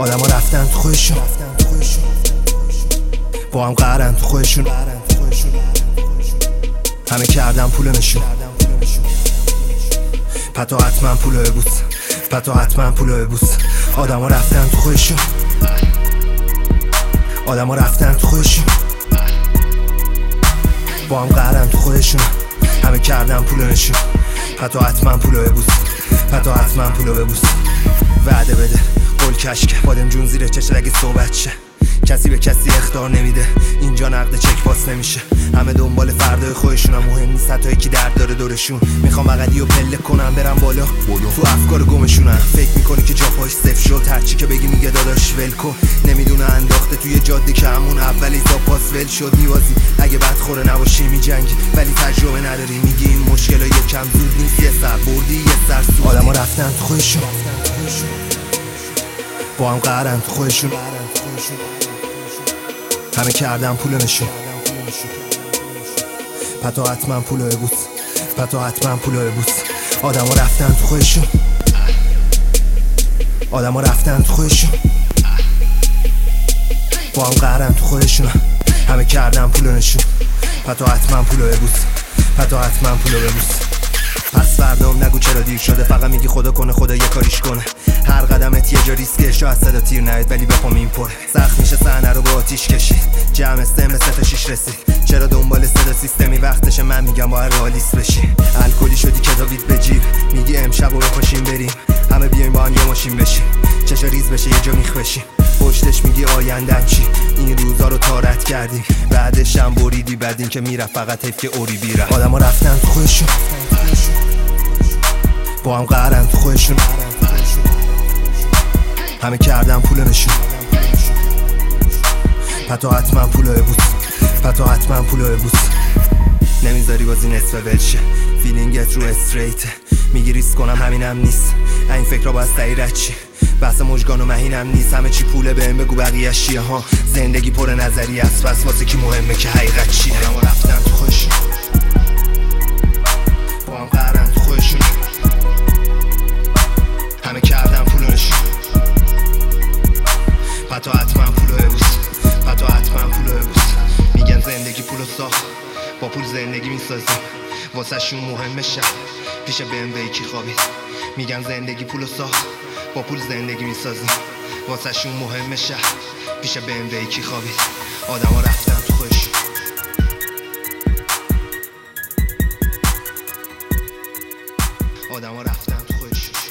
آدما رفتن تو خودشون، با هم قهرن تو خودشون، همه کردن پول نشون، پتا حتما پولو ببوس، پتا حتما پولو ببوس. آدما رفتن تو خودشون، آدما رفتن تو خودشون، با هم قهرن تو خودشون، همه کردن پولو نشون، پتا حتما پولو ببوس، پتا حتما پولو ببوس. وعده بده قول کشکه، بادم جون زیر چشت اگه صحبت شه، کسی به کسی اخطار نمیده، اینجا نقد چک پاس نمیشه، همه دنبال فردای خودشونم، مهم نیست حتی یکی درد داره دورشون، میخوام بغلی و پله کنم برم بالا تو افکار گمشونم. فکر میکنی که جا پاش صفر شد، هرچی که بگی میگه داداش ولکو، نمیدونه انداخته توی جاده که همون اولی تا پاس ول شد. میوازی اگه بدخوره نباشی میجنگی، ولی تجربه نداری، میگی این مشکلا یکم زود نیست، یه سر بردی یه سر سود. آدما رفتن تو خودشون، با هم قهرن تو خودشون، همه کردن پولو نشون، پتا حتما پولو ببوس، پتا حتما پولو ببوس. آدما رفتن تو خودشون، آدما رفتن تو خودشون، با هم قهرن تو خودشون، همه کردن پولو نشون، پتا حتما پولو ببوس، پتا حتما پولو ببوس. پس فردام نگو چرا دیر شده، فقط میگی خدا کنه خدا یه کاریش کنه. هر قدمت یه جا ریسکه، شاید صدا تیر نیاد ولی بپام این پره. سخت میشه صحنه رو با آتیش کشید، جمع استمل 3 تا 6 رسید، چرا دنبال صدا سیستمی وقتشه؟ من میگم باید رئالیست بشی. الکلی شدی کتابیت به جیب، میگی امشب رو بپاشیم بریم، همه بیایم با هم یه ماشین بشیم، چشا ریز بشه یه جا میخ بشیم، پشتش میگی آیندن چی؟ این روزا رو تارت کردیم، بعدش هم بریدی، بعد این که میرفت فقط حیف که اوری بیره. آدما رفتن تو خودشون، با هم قهرن تو خودشون، همه کردن پولو نشون، پتا حتما پولو ببوس، پتا حتما پولو ببوس. نمیذاری بازی نصف ولشه، فیلینگت رو استریته، میگی ریسک کنم همینم نیست، این فکر را باید سعی چی؟ بحث مژگان و مهینم نیست، همه چی پوله بهم بگو بقیه‌اش چیه ها. زندگی پر نظری است، پس واسه کی مهمه که حقیقت چیه؟ آدما رفتن تو خودشون، با هم قهرن تو خودشون، همه کردن پولو نشون، پتا حتما پولو ببوس، پتا حتما پولو ببوس. میگن زندگی پولو ساخت، با پول زندگی میسازیم، واسه شون مهمه شب پیش BMW کی خوابید. میگن زندگی پولو ساخت، با پول زندگی میسازیم، واسه شون مهمه شب پیش BMW کی خوابید. آدما رفتن تو خودشون، آدما رفتن تو خودشون.